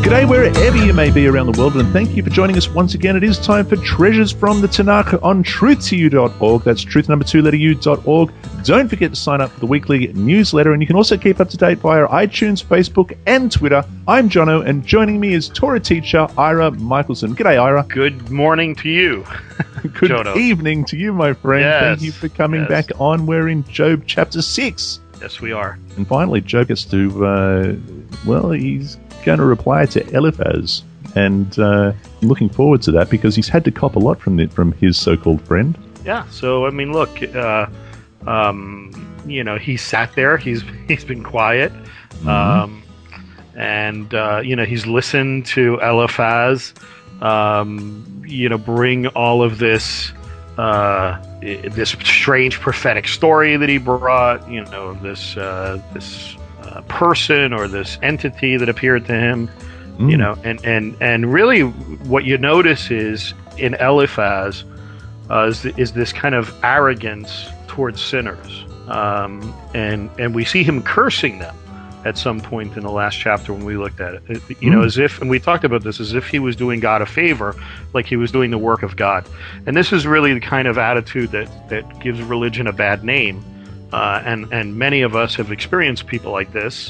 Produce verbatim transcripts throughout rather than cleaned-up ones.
G'day wherever you may be around the world, and thank you for joining us once again. It is time for Treasures from the Tanakh on truth to you dot org. That's truth number two letter u dot org. Don't forget to sign up for the weekly newsletter, and you can also keep up to date via iTunes, Facebook, and Twitter. I'm Jono, and joining me is Torah teacher Ira Michelson. G'day, Ira. Good morning to you. Good Jono. Evening to you, my friend. Yes. Thank you for coming Yes. back on. We're in Job chapter six. Yes, we are. And finally, Job gets to, uh, well, he's going to reply to Eliphaz. And uh, I'm looking forward to that because he's had to cop a lot from the, from his so-called friend. Yeah, so, I mean, look, uh, um, you know, he sat there. He's He's been quiet. Mm-hmm. Um, and, uh, you know, he's listened to Eliphaz, um, you know, bring all of this... Uh, this strange prophetic story that he brought, you know, this uh, this uh, person or this entity that appeared to him, mm. you know, and, and, and really what you notice is in Eliphaz uh, is, is this kind of arrogance towards sinners, um, and and we see him cursing them at some point in the last chapter when we looked at it, it you mm. know, as if, and we talked about this, as if he was doing God a favor, like he was doing the work of God. And this is really the kind of attitude that, that gives religion a bad name. Uh, and, and many of us have experienced people like this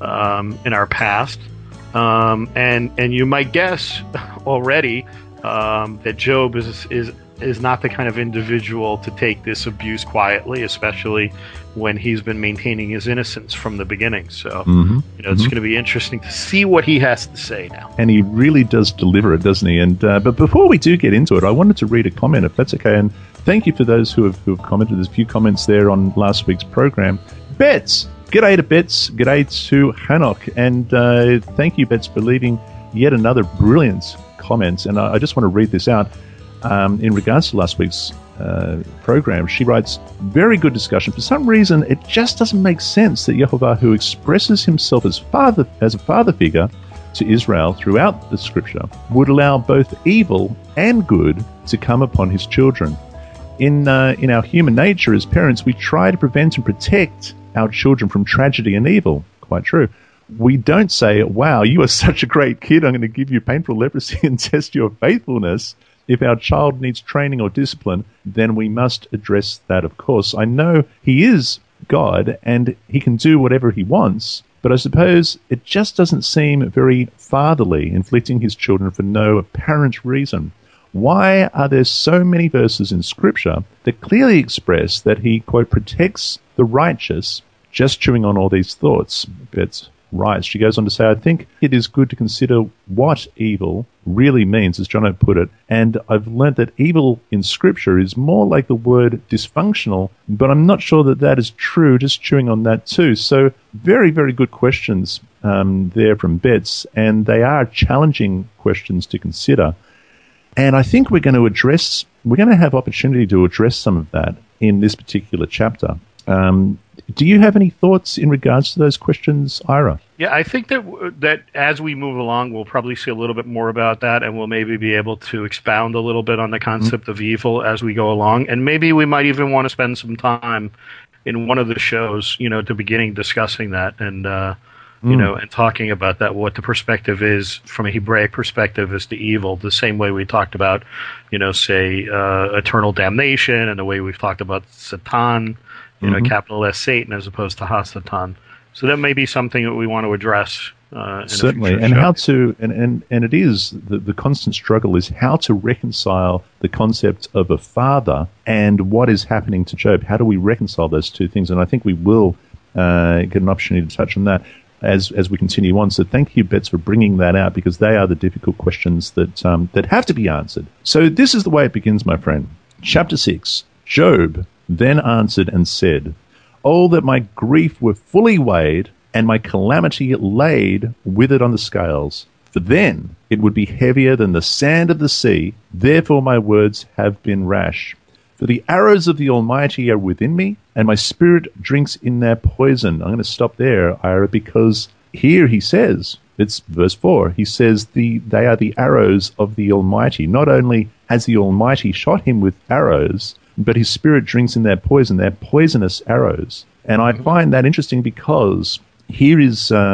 um, in our past. Um, and, and you might guess already um, that Job is, is, is not the kind of individual to take this abuse quietly, especially when he's been maintaining his innocence from the beginning. So, mm-hmm. you know, it's mm-hmm. going to be interesting to see what he has to say now. And he really does deliver it, doesn't he? And uh, but before we do get into it, I wanted to read a comment, if that's okay. And thank you for those who have, who have commented. There's a few comments there on last week's program. Betts, g'day to Betts, g'day to Hanok, and uh, thank you, Betts, for leaving yet another brilliant comment. And I, I just want to read this out. Um, in regards to last week's uh, program, she writes, very good discussion. For some reason, it just doesn't make sense that Yehovah, who expresses himself as father, as a father figure to Israel throughout the scripture, would allow both evil and good to come upon his children. In, uh, in our human nature as parents, we try to prevent and protect our children from tragedy and evil. Quite true. We don't say, wow, you are such a great kid, I'm going to give you painful leprosy and test your faithfulness. If our child needs training or discipline, then we must address that, of course. I know he is God and he can do whatever he wants, but I suppose it just doesn't seem very fatherly, inflicting his children for no apparent reason. Why are there so many verses in Scripture that clearly express that he, quote, protects the righteous, just chewing on all these thoughts? That's right. She goes on to say, I think it is good to consider what evil really means, as Jono put it, and I've learnt that evil in Scripture is more like the word dysfunctional, but I'm not sure that that is true, just chewing on that too. So very, very good questions um, there from Betts, and they are challenging questions to consider. And I think we're going to address, we're going to have opportunity to address some of that in this particular chapter. Um, do you have any thoughts in regards to those questions, Ira? Yeah, I think that that as we move along, we'll probably see a little bit more about that, and we'll maybe be able to expound a little bit on the concept mm-hmm. of evil as we go along. And maybe we might even want to spend some time in one of the shows, you know, at the beginning discussing that and, uh, mm. you know, and talking about that, what the perspective is from a Hebraic perspective as to evil, the same way we talked about, you know, say, uh, eternal damnation, and the way we've talked about Satan, you know, mm-hmm. capital S Satan as opposed to Hasatan. So that may be something that we want to address. Uh, in Certainly, a and show. how to, and, and, and it is, the, the constant struggle is how to reconcile the concept of a father and what is happening to Job. How do we reconcile those two things? And I think we will uh, get an opportunity to touch on that as as we continue on. So thank you, Betts, for bringing that out, because they are the difficult questions that um, that have to be answered. So this is the way it begins, my friend. Chapter six, Job then answered and said, oh, that my grief were fully weighed, and my calamity laid with it on the scales. For then it would be heavier than the sand of the sea. Therefore my words have been rash. For the arrows of the Almighty are within me, and my spirit drinks in their poison. I'm going to stop there, Ira, because here he says, it's verse four, he says the they are the arrows of the Almighty. Not only has the Almighty shot him with arrows, but his spirit drinks in their poison. They're poisonous arrows. And I find that interesting because here is um,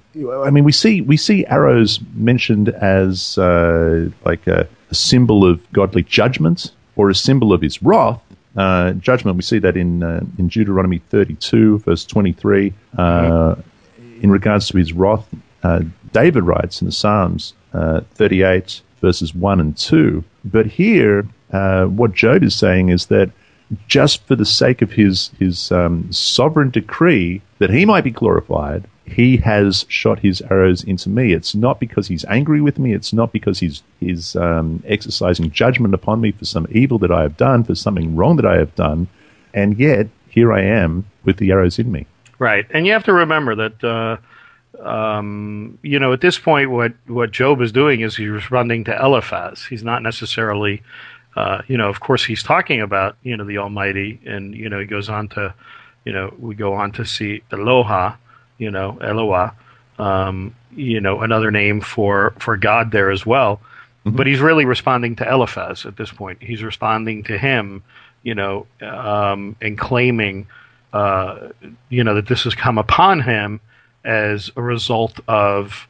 I mean, we see we see arrows mentioned as uh, like a, a symbol of godly judgment or a symbol of his wrath. Uh, judgment, we see that in uh, in Deuteronomy thirty-two, verse twenty-three. Uh, mm-hmm. In regards to his wrath, uh, David writes in the Psalms uh, thirty-eight, verses one and two. But here, uh, what Job is saying is that just for the sake of his his um, sovereign decree that he might be glorified, he has shot his arrows into me. It's not because he's angry with me. It's not because he's he's um, exercising judgment upon me for some evil that I have done, for something wrong that I have done. And yet, here I am with the arrows in me. Right. And you have to remember that, uh, um, you know, at this point, what, what Job is doing is he's responding to Eliphaz. He's not necessarily, uh, you know, of course, he's talking about, you know, the Almighty. And, you know, he goes on to, you know, we go on to see Eloha, you know, Eloah, um, you know, another name for, for God there as well. Mm-hmm. But he's really responding to Eliphaz at this point. He's responding to him, you know, um, and claiming, uh, you know, that this has come upon him as a result of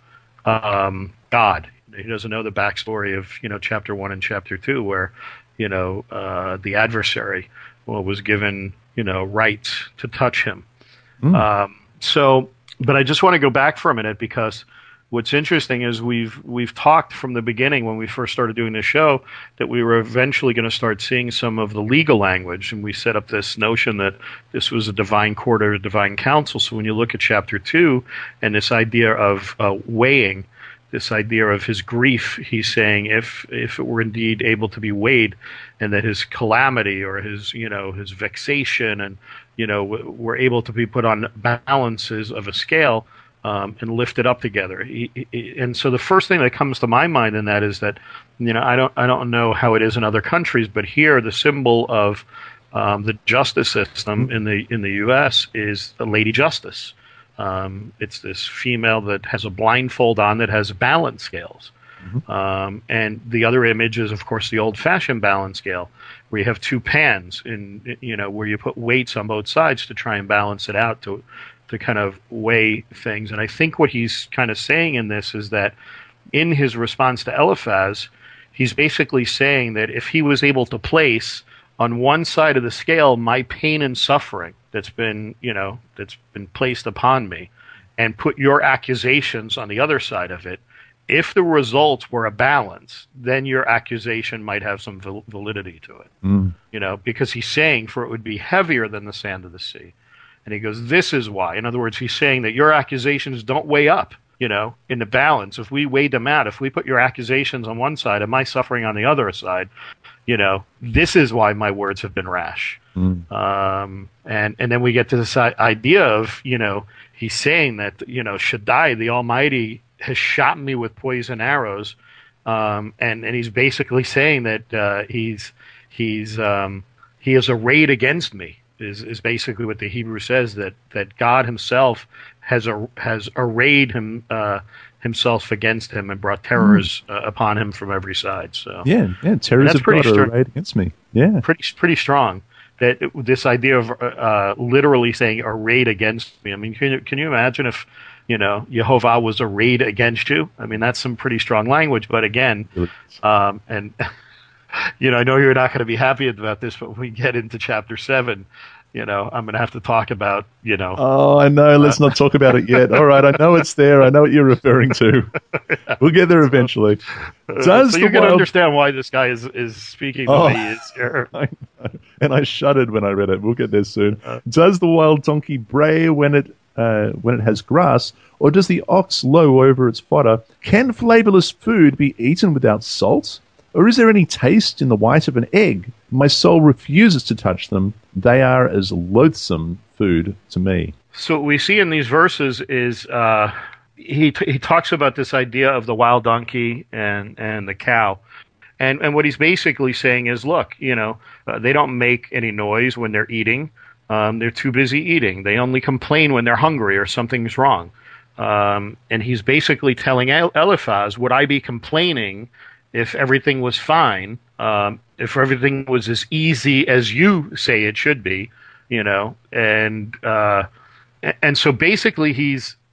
um, God. He doesn't know the backstory of, you know, chapter one and chapter two, where, you know, uh, the adversary well, was given, you know, rights to touch him. Mm. Um, so, but I just want to go back for a minute, because what's interesting is we've we've talked from the beginning when we first started doing this show that we were eventually going to start seeing some of the legal language, and we set up this notion that this was a divine court or a divine council. So when you look at chapter two and this idea of uh, weighing, this idea of his grief, he's saying if if it were indeed able to be weighed, and that his calamity or his you know his vexation and you know were able to be put on balances of a scale. Um, and lift it up together. He, he, and so the first thing that comes to my mind in that is that, you know, I don't I don't know how it is in other countries, but here the symbol of um, the justice system in the in the U S is the Lady Justice. Um, it's this female that has a blindfold on that has balance scales. Mm-hmm. Um, and the other image is, of course, the old-fashioned balance scale, where you have two pans, in you know, where you put weights on both sides to try and balance it out to. to kind of weigh things. And I think what he's kind of saying in this is that in his response to Eliphaz, he's basically saying that if he was able to place on one side of the scale my pain and suffering that's been, you know, that's been placed upon me, and put your accusations on the other side of it, if the results were a balance, then your accusation might have some val- validity to it. Mm. You know, because he's saying for it would be heavier than the sand of the sea. And he goes, this is why. In other words, he's saying that your accusations don't weigh up, you know, in the balance. If we weighed them out, if we put your accusations on one side and my suffering on the other side, you know, this is why my words have been rash. Mm. Um, and, and then we get to this idea of, you know, he's saying that, you know, Shaddai, the Almighty, has shot me with poison arrows. Um, and, and he's basically saying that uh, he's, he's, um, he is arrayed against me. Is, is basically what the Hebrew says, that, that God himself has a, has arrayed him uh, himself against him and brought terrors mm. uh, upon him from every side. So yeah, yeah, terrors of God are arrayed against me. Yeah, pretty pretty strong. That it, this idea of uh, literally saying arrayed against me. I mean, can you, can you imagine if you know Yehovah was arrayed against you? I mean, that's some pretty strong language. But again, um, and. You know, I know you're not going to be happy about this, but when we get into chapter seven, you know, I'm going to have to talk about, you know. Oh, I know. Let's uh, not talk about it yet. All right. I know it's there. I know what you're referring to. Yeah, we'll get there eventually. Does so the you're going to understand why this guy is, is speaking the oh, way he is here. I know. And I shuddered when I read it. We'll get there soon. Uh, does the wild donkey bray when it uh, when it has grass, or does the ox low over its fodder? Can flavorless food be eaten without salt? Or is there any taste in the white of an egg? My soul refuses to touch them. They are as loathsome food to me. So what we see in these verses is uh, he t- he talks about this idea of the wild donkey and, and the cow. And and what he's basically saying is, look, you know, uh, they don't make any noise when they're eating. Um, they're too busy eating. They only complain when they're hungry or something's wrong. Um, and he's basically telling El- Eliphaz, would I be complaining if everything was fine, um, if everything was as easy as you say it should be, you know, and uh, and so basically he's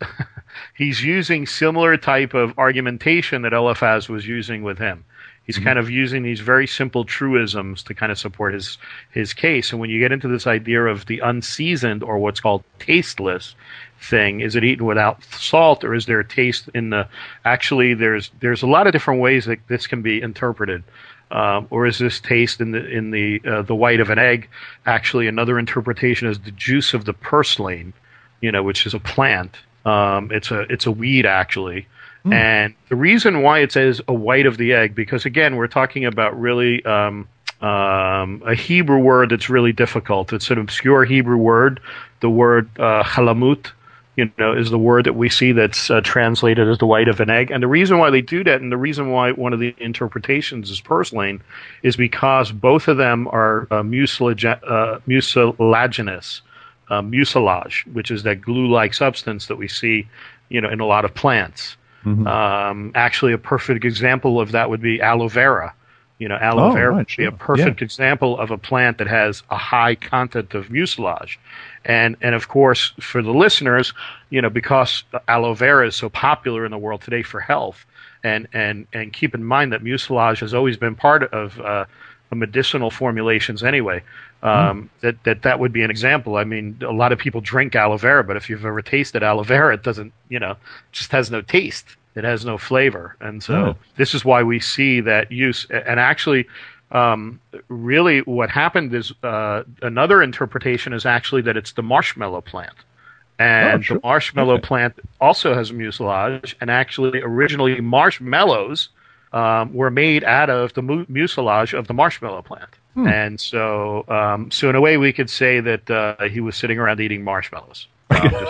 he's using similar type of argumentation that Eliphaz was using with him. He's mm-hmm. kind of using these very simple truisms to kind of support his his case. And when you get into this idea of the unseasoned, or what's called tasteless thing, is it eaten without salt, or is there a taste in the? Actually, there's there's a lot of different ways that this can be interpreted. Um, or is this taste in the in the uh, the white of an egg? Actually, another interpretation is the juice of the purslane, you know, which is a plant. Um, it's a it's a weed actually. Mm. And the reason why it says a white of the egg, because again, we're talking about really um, um, a Hebrew word that's really difficult. It's an obscure Hebrew word. The word uh, halamut, you know, is the word that we see that's uh, translated as the white of an egg. And the reason why they do that, and the reason why one of the interpretations is purslane, is because both of them are uh, mucilage- uh, mucilaginous, uh, mucilage, which is that glue-like substance that we see, you know, in a lot of plants. Mm-hmm. Um, actually, a perfect example of that would be aloe vera. You know, aloe oh, vera right, would sure. be a perfect yeah. example of a plant that has a high content of mucilage. And, and of course, for the listeners, you know, because aloe vera is so popular in the world today for health, and, and, and keep in mind that mucilage has always been part of uh, medicinal formulations anyway, um, mm. that, that that would be an example. I mean, a lot of people drink aloe vera, but if you've ever tasted aloe vera, it doesn't, you know, just has no taste. It has no flavor. And so oh. this is why we see that use. And actually, um, really what happened is uh, another interpretation is actually that it's the marshmallow plant. And oh, sure. the marshmallow okay. plant also has mucilage. And actually, originally, marshmallows um, were made out of the mu- mucilage of the marshmallow plant. Hmm. And so, um, so in a way, we could say that uh, he was sitting around eating marshmallows. Um, just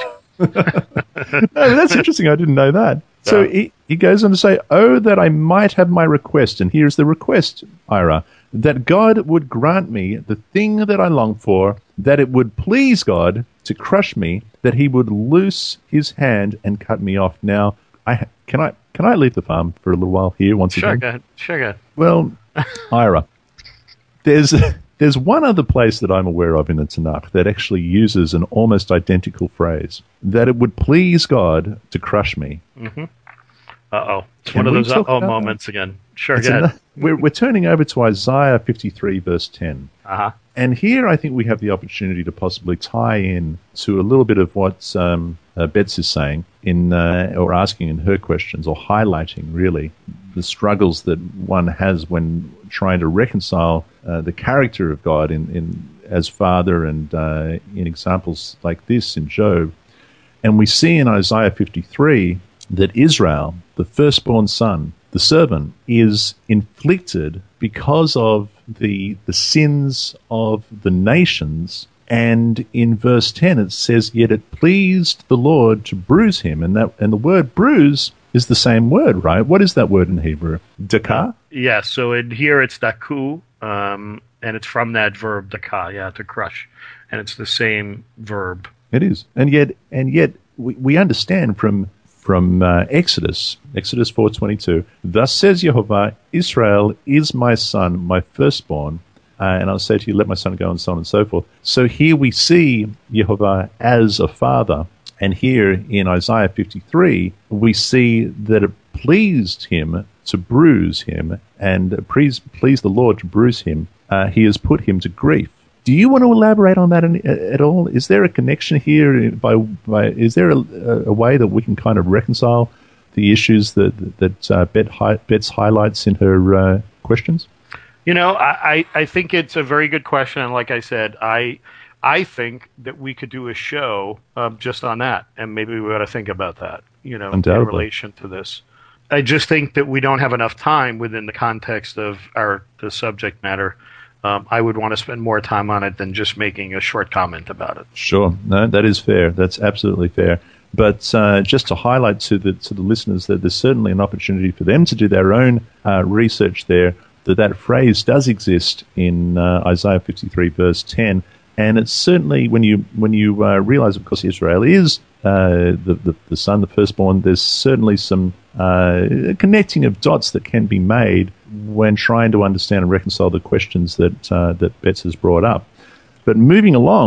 no, that's interesting. I didn't know that. So uh, he, he goes on to say, "Oh, that I might have my request." And here's the request, Ira, that God would grant me the thing that I long for, that it would please God to crush me, that he would loose his hand and cut me off. Now, I can I can I leave the farm for a little while here once sure, again? Go ahead. Sure, go ahead. Well, Ira, there's... There's one other place that I'm aware of in the Tanakh that actually uses an almost identical phrase, that it would please God to crush me. Mm-hmm. Uh-oh. It's Can one of those uh-oh moments that? again. Sure, go ahead. Another, we're, we're turning over to Isaiah fifty-three, verse ten. Uh-huh. And here I think we have the opportunity to possibly tie in to a little bit of what um, uh, Betts is saying, in uh, or asking in her questions, or highlighting, really, the struggles that one has when trying to reconcile uh, the character of God in, in as Father, and uh, in examples like this in Job. And we see in Isaiah fifty-three that Israel, the firstborn son, the servant, is inflicted because of the the sins of the nations. And in verse ten it says, "Yet it pleased the Lord to bruise him." And that and the word bruise is the same word, right? What is that word in Hebrew? Dakah? Yeah, so in here it's daku, um, and it's from that verb dakah, yeah, to crush. And it's the same verb. It is. And yet and yet we, we understand from from uh, Exodus, Exodus four twenty-two, "Thus says Jehovah, Israel is my son, my firstborn, uh, and I'll say to you, let my son go," and so on and so forth. So here we see Jehovah as a father. And here in Isaiah fifty-three, we see that it pleased him to bruise him, and please, please the Lord to bruise him. Uh, he has put him to grief. Do you want to elaborate on that in, at all? Is there a connection here? By, by is there a, a way that we can kind of reconcile the issues that that uh, Bet hi, Betts highlights in her uh, questions? You know, I, I think it's a very good question, and like I said, I. I think that we could do a show um, just on that, and maybe we ought to think about that, you know, in relation to this. I just think that we don't have enough time within the context of our the subject matter. Um, I would want to spend more time on it than just making a short comment about it. Sure. No, that is fair. That's absolutely fair. But uh, just to highlight to the to the listeners that there's certainly an opportunity for them to do their own uh, research there, that that phrase does exist in uh, Isaiah fifty-three, verse ten. And it's certainly, when you when you uh, realize, of course, Israel is uh, the, the the son, the firstborn, there's certainly some uh, connecting of dots that can be made when trying to understand and reconcile the questions that uh, that Betts has brought up. But moving along,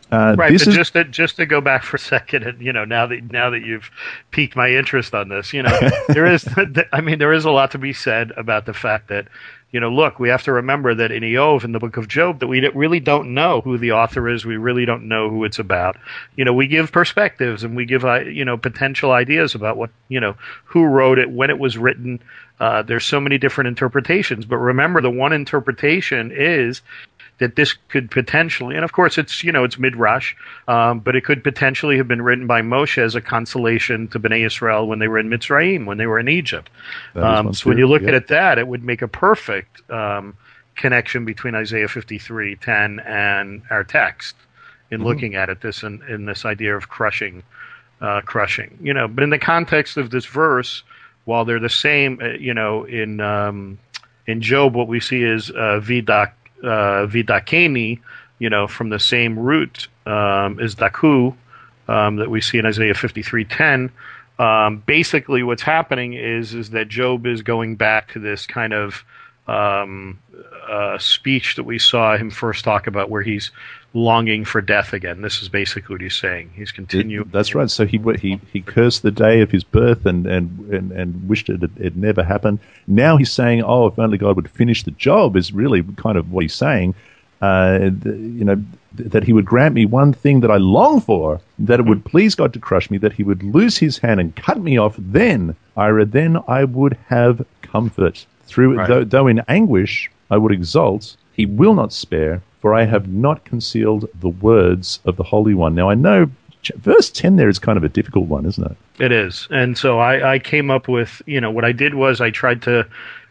Uh, right, this but is just to, just to go back for a second, and you know, now that now that you've piqued my interest on this, you know, there is, I mean, there is a lot to be said about the fact that, you know, look, we have to remember that in Iyov, in the book of Job, that we really don't know who the author is. We really don't know who it's about. You know, we give perspectives and we give, uh, you know, potential ideas about what, you know, who wrote it, when it was written. Uh, there's so many different interpretations. But remember, the one interpretation is that this could potentially, and of course it's, you know, it's Midrash, um, but it could potentially have been written by Moshe as a consolation to Bnei Israel when they were in Mitzrayim, when they were in Egypt. Um, so when you look yeah. at that, it would make a perfect um, connection between Isaiah fifty-three ten and our text in mm-hmm. looking at it, this in, in this idea of crushing, uh, crushing. You know, but in the context of this verse, while they're the same, uh, you know, in um, in Job, what we see is uh, vidak. Uh, vidakeni, you know, from the same root um, is daku um, that we see in Isaiah fifty-three ten. Um, basically, what's happening is is that Job is going back to this kind of um, uh, speech that we saw him first talk about, where he's longing for death again. This is basically what he's saying. He's continuing. It, that's right. So he he he cursed the day of his birth and and and, and wished it it never happened. Now he's saying, "Oh, if only God would finish the job," is really kind of what he's saying. Uh, you know, that he would grant me one thing that I long for, that it would please God to crush me, that he would loose his hand and cut me off. Then, Ira, then I would have comfort through. Right. Though, though in anguish I would exult, he will not spare. For I have not concealed the words of the Holy One. Now, I know verse ten there is kind of a difficult one, isn't it? It is. And so I, I came up with, you know, what I did was I tried to,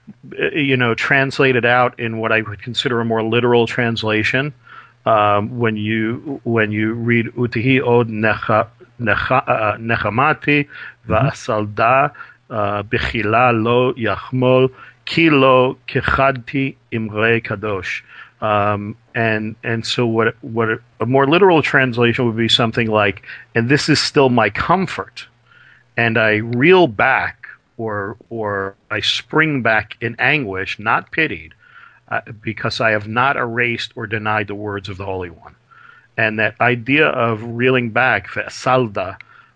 you know, translate it out in what I would consider a more literal translation. Um, when you when you read Utihi od nechamati va'asalda b'chila lo yachmol ki lo kechadti imre kadosh. Um, and and so what what a more literal translation would be something like, and this is still my comfort, and I reel back or or I spring back in anguish, not pitied, uh, because I have not erased or denied the words of the Holy One. And that idea of reeling back, salda,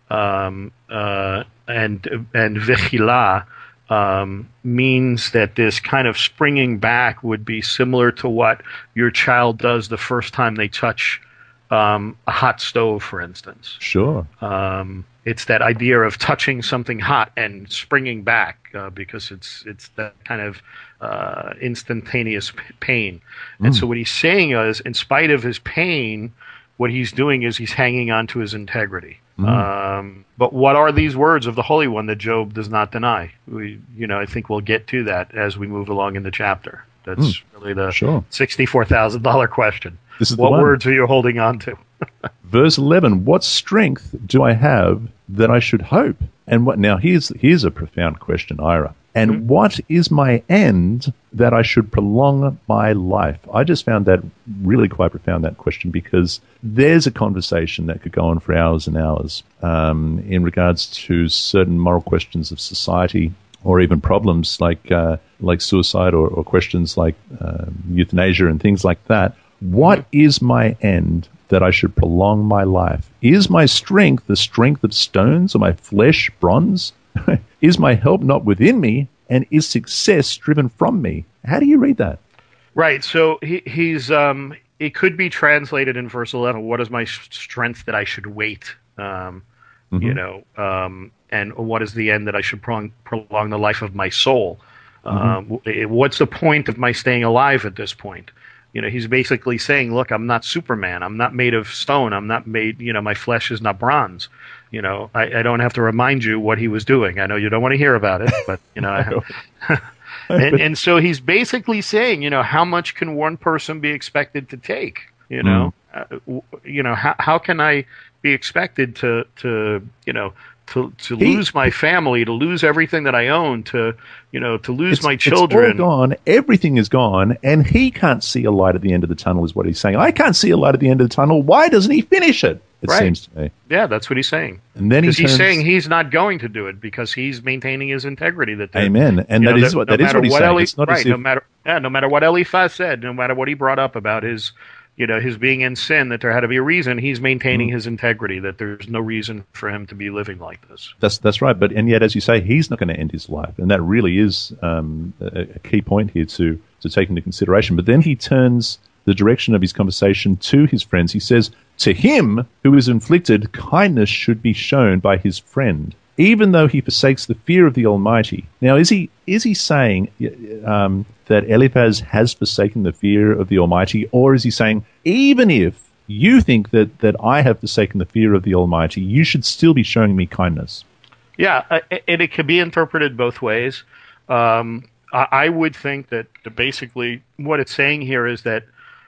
um, uh, and and vechila, Um, means that this kind of springing back would be similar to what your child does the first time they touch um, a hot stove, for instance. Sure. Um, it's that idea of touching something hot and springing back uh, because it's it's that kind of uh, instantaneous p- pain. Mm. And so what he's saying is, in spite of his pain, what he's doing is he's hanging on to his integrity. Mm. Um, but what are these words of the Holy One that Job does not deny? We, you know, I think we'll get to that as we move along in the chapter. That's mm. really the sure. sixty-four thousand dollars question. This is what words are you holding on to? Verse eleven, what strength do I have that I should hope? And what now here's here's a profound question, Ira. And mm-hmm. what is my end that I should prolong my life? I just found that really quite profound, that question, because there's a conversation that could go on for hours and hours um, in regards to certain moral questions of society, or even problems like uh, like suicide, or, or questions like uh, euthanasia and things like that. What mm-hmm. is my end that I should prolong my life? Is my strength the strength of stones, or my flesh bronze? Is my help not within me, and is success driven from me? How do you read that? Right. So he, he's. Um, it could be translated in verse eleven. What is my strength that I should wait? Um, mm-hmm. You know, um, and what is the end that I should prolong, prolong the life of my soul? Mm-hmm. Um, what's the point of my staying alive at this point? You know, he's basically saying, look, I'm not Superman. I'm not made of stone. I'm not made, you know, my flesh is not bronze. You know, I, I don't have to remind you what he was doing. I know you don't want to hear about it, but, you know, I, and, and so he's basically saying, you know, how much can one person be expected to take? You know, mm. uh, you know, how, how can I be expected to, to, you know, to to he, lose my family, to lose everything that I own, to, you know, to lose my children. It's all gone. Everything is gone, and he can't see a light at the end of the tunnel, is what he's saying. I can't see a light at the end of the tunnel. Why doesn't he finish it? It right. seems to me. Yeah, that's what he's saying. And then he turns, he's saying he's not going to do it because he's maintaining his integrity. That Amen. And that know, is what no that is what he's what saying. Eli, it's not right, as if, no matter yeah, no matter what Eliphaz said, no matter what he brought up about his you know, his being in sin, that there had to be a reason. He's maintaining mm. his integrity, that there's no reason for him to be living like this. That's that's right. But and yet, as you say, he's not going to end his life, and that really is um, a, a key point here to to take into consideration. But then he turns the direction of his conversation to his friends. He says, "To him who is inflicted, kindness should be shown by his friend, even though he forsakes the fear of the Almighty." Now, is he is he saying um, that Eliphaz has forsaken the fear of the Almighty, or is he saying, even if you think that, that I have forsaken the fear of the Almighty, you should still be showing me kindness? Yeah, and it can be interpreted both ways. Um, I would think that basically what it's saying here is that,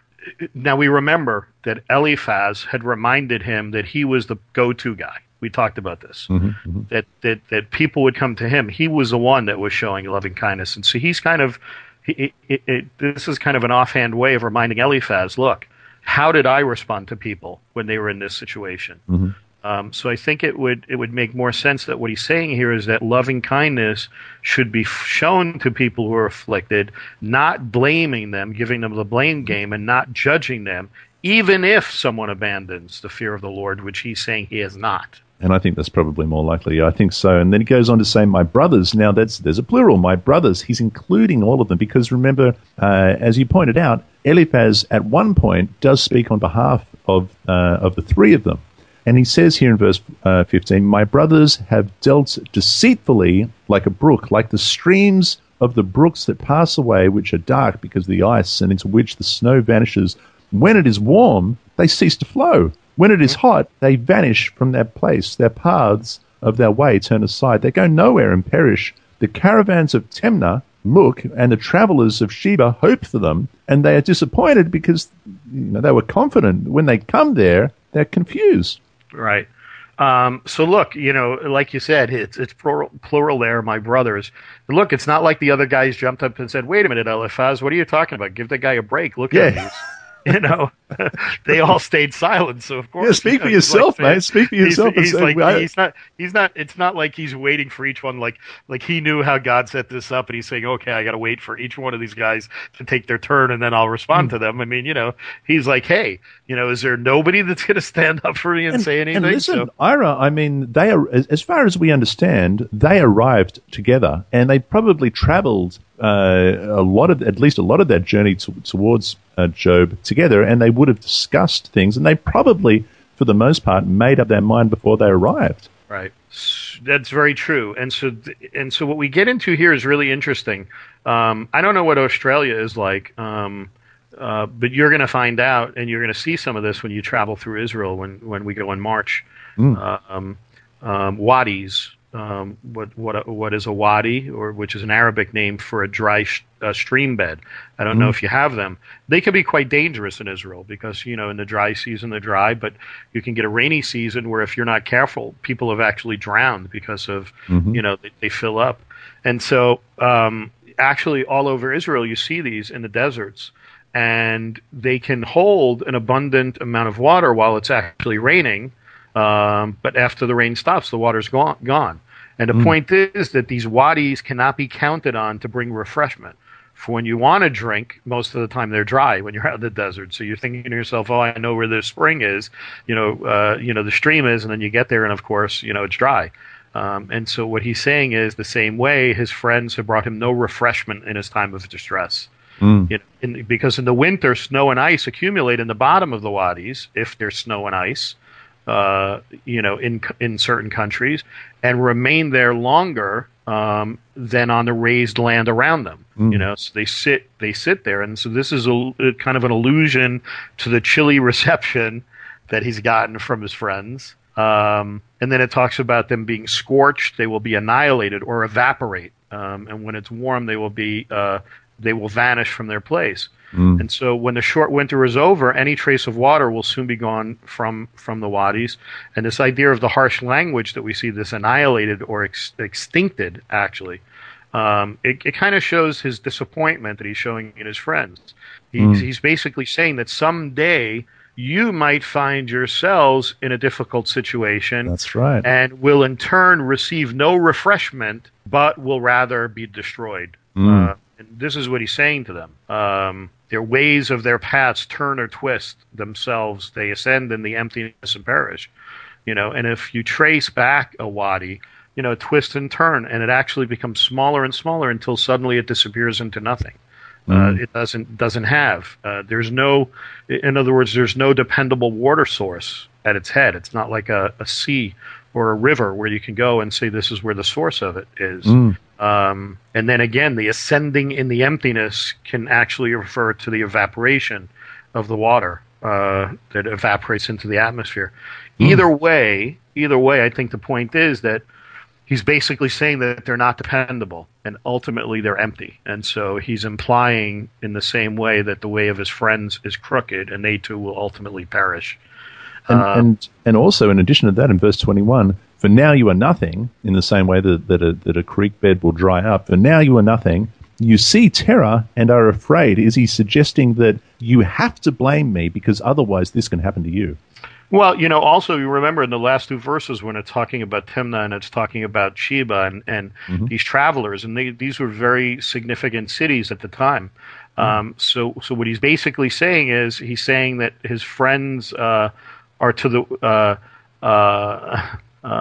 now we remember that Eliphaz had reminded him that he was the go-to guy. We talked about this, mm-hmm, mm-hmm. that, that that people would come to him. He was the one that was showing loving kindness. And so he's kind of, he, it, it, this is kind of an offhand way of reminding Eliphaz, look, how did I respond to people when they were in this situation? Mm-hmm. Um, so I think it would it would make more sense that what he's saying here is that loving kindness should be shown to people who are afflicted, not blaming them, giving them the blame game, and not judging them, even if someone abandons the fear of the Lord, which he's saying he has not. And I think that's probably more likely. I think so. And then he goes on to say, my brothers. Now, that's there's a plural, my brothers. He's including all of them because, remember, uh, as you pointed out, Eliphaz at one point does speak on behalf of uh, of the three of them. And he says here in verse uh, fifteen, my brothers have dealt deceitfully like a brook, like the streams of the brooks that pass away, which are dark because of the ice, and into which the snow vanishes. When it is warm, they cease to flow. When it is hot, they vanish from their place. Their paths of their way turn aside. They go nowhere and perish. The caravans of Timnah look, and the travelers of Sheba hope for them, and they are disappointed because you know, they were confident. When they come there, they're confused. Right. Um, so look, you know, like you said, it's it's plural, plural there, my brothers. And look, it's not like the other guys jumped up and said, wait a minute, Eliphaz, what are you talking about? Give the guy a break. Look yeah. at these. You know, they all stayed silent. So of course, yeah, speak you know, for yourself, like, man. Speak for yourself. He's, he's and say, like, I, he's not, he's not. It's not like he's waiting for each one. Like, like he knew how God set this up, and he's saying, okay, I got to wait for each one of these guys to take their turn, and then I'll respond mm-hmm. to them. I mean, you know, he's like, hey, you know, is there nobody that's going to stand up for me and, and say anything? And listen, so, Ira, I mean, they are, as far as we understand, they arrived together, and they probably travelled uh, a lot of, at least a lot of that journey to, towards uh, Job together, and they would have discussed things, and they probably, for the most part, made up their mind before they arrived. Right. That's very true. And so, and so, what we get into here is really interesting. Um, I don't know what Australia is like. Um, Uh, but you're going to find out, and you're going to see some of this when you travel through Israel when, when we go in March. Mm. Uh, um, um, wadis, um, what what what is a wadi, or which is an Arabic name for a dry sh- uh, stream bed. I don't mm. know if you have them. They can be quite dangerous in Israel because, you know, in the dry season they're dry, but you can get a rainy season where if you're not careful, people have actually drowned because of, mm-hmm. you know, they, they fill up. And so um, actually all over Israel you see these in the deserts. And they can hold an abundant amount of water while it's actually raining, um, but after the rain stops, the water's gone. gone. And the mm. point is that these wadis cannot be counted on to bring refreshment. For when you want to drink, most of the time they're dry when you're out in the desert. So you're thinking to yourself, oh, I know where the spring is, you know, uh, you know, the stream is, and then you get there, and of course, you know, it's dry. Um, and so what he's saying is the same way his friends have brought him no refreshment in his time of distress. Mm. You know, in, because in the winter, snow and ice accumulate in the bottom of the wadis, if there's snow and ice, uh, you know, in in certain countries, and remain there longer um, than on the raised land around them. Mm. You know, so they sit they sit there, and so this is a, a kind of an allusion to the chilly reception that he's gotten from his friends. Um, and then it talks about them being scorched; they will be annihilated or evaporate, um, and when it's warm, they will be. Uh, they will vanish from their place. Mm. And so when the short winter is over, any trace of water will soon be gone from, from the wadis. And this idea of the harsh language that we see, this annihilated or ex- extincted, actually, um, it, it kind of shows his disappointment that he's showing in his friends. He's, mm. he's basically saying that someday you might find yourselves in a difficult situation. That's right. And will in turn receive no refreshment, but will rather be destroyed. Mm. Uh, this is what he's saying to them. Um, their ways of their paths turn or twist themselves. They ascend in the emptiness and perish. You know, and if you trace back a wadi, you know, twist and turn, and it actually becomes smaller and smaller until suddenly it disappears into nothing. Mm. Uh, it doesn't doesn't have. Uh, there's no, in other words, there's no dependable water source at its head. It's not like a, a sea or a river where you can go and say this is where the source of it is. Mm. Um, and then again, the ascending in the emptiness can actually refer to the evaporation of the water uh, that evaporates into the atmosphere. Mm. Either way, either way, I think the point is that he's basically saying that they're not dependable, and ultimately they're empty. And so he's implying in the same way that the way of his friends is crooked, and they too will ultimately perish. And, uh, and and also, in addition to that, in verse twenty-one, for now you are nothing, in the same way that, that, a, that a creek bed will dry up. For now you are nothing. You see terror and are afraid. Is he suggesting that you have to blame me because otherwise this can happen to you? Well, you know, also you remember in the last two verses when it's talking about Timnah and it's talking about Sheba and, and mm-hmm. these travelers, and they, these were very significant cities at the time. Mm-hmm. Um, so, so what he's basically saying is he's saying that his friends uh, are to the uh, uh,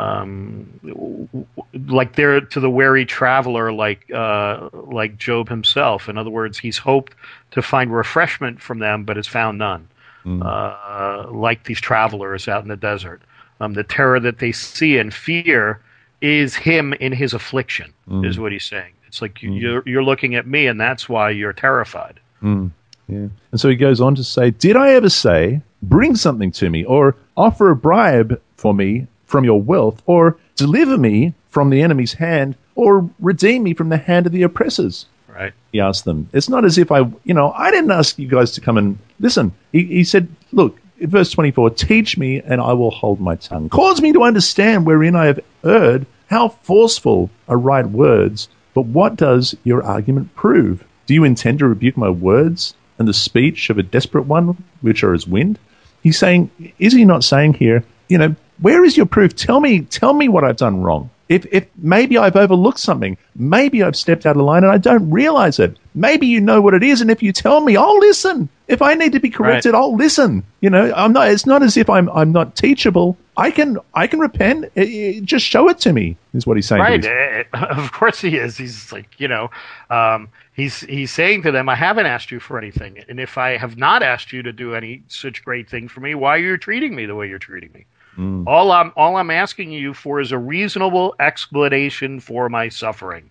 um, like they're to the wary traveler, like uh, like Job himself. In other words, he's hoped to find refreshment from them, but has found none. Mm. Uh, like these travelers out in the desert. Um, the terror that they see and fear is him in his affliction, mm. is what he's saying. It's like mm. you're, you're looking at me, and that's why you're terrified. Mm. Yeah. And so he goes on to say, did I ever say, bring something to me, or offer a bribe for me from your wealth, or deliver me from the enemy's hand, or redeem me from the hand of the oppressors? Right. He asked them. It's not as if I, you know, I didn't ask you guys to come and listen. He, he said, look, in verse twenty-four, teach me and I will hold my tongue. Cause me to understand wherein I have erred. How forceful are right words. But what does your argument prove? Do you intend to rebuke my words and the speech of a desperate one, which are as wind? He's saying, is he not saying here, you know, where is your proof? Tell me, tell me what I've done wrong. If if maybe I've overlooked something, maybe I've stepped out of line and I don't realize it. Maybe you know what it is, and if you tell me, I'll listen. If I need to be corrected, right. I'll listen. You know, I'm not. It's not as if I'm I'm not teachable. I can I can repent. It, it, just show it to me. Is what he's saying. Right. Uh, of course he is. He's like, you know, um, he's he's saying to them, I haven't asked you for anything, and if I have not asked you to do any such great thing for me, why are you treating me the way you're treating me? Mm. All I'm all I'm asking you for is a reasonable explanation for my suffering,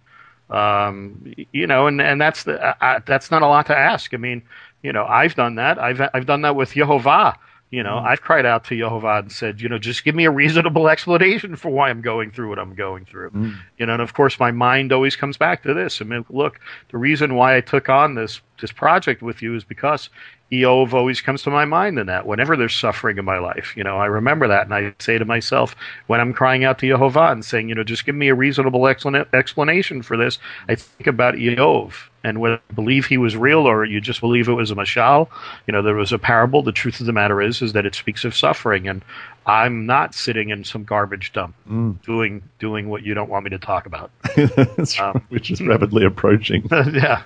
um, you know, and, and that's the uh, that's not a lot to ask. I mean, you know, I've done that. I've I've done that with Yehovah. You know, mm. I've cried out to Yehovah and said, you know, just give me a reasonable explanation for why I'm going through what I'm going through. Mm. You know, and of course, my mind always comes back to this. I mean, look, the reason why I took on this this project with you is because Eov always comes to my mind in that. Whenever there's suffering in my life, you know, I remember that, and I say to myself, when I'm crying out to Yehovah and saying, you know, just give me a reasonable explan- explanation for this, I think about Eov, and whether I believe he was real or you just believe it was a mashal, you know, there was a parable. The truth of the matter is, is that it speaks of suffering, and I'm not sitting in some garbage dump mm. doing doing what you don't want me to talk about. That's um, right, which is rapidly approaching. Yeah.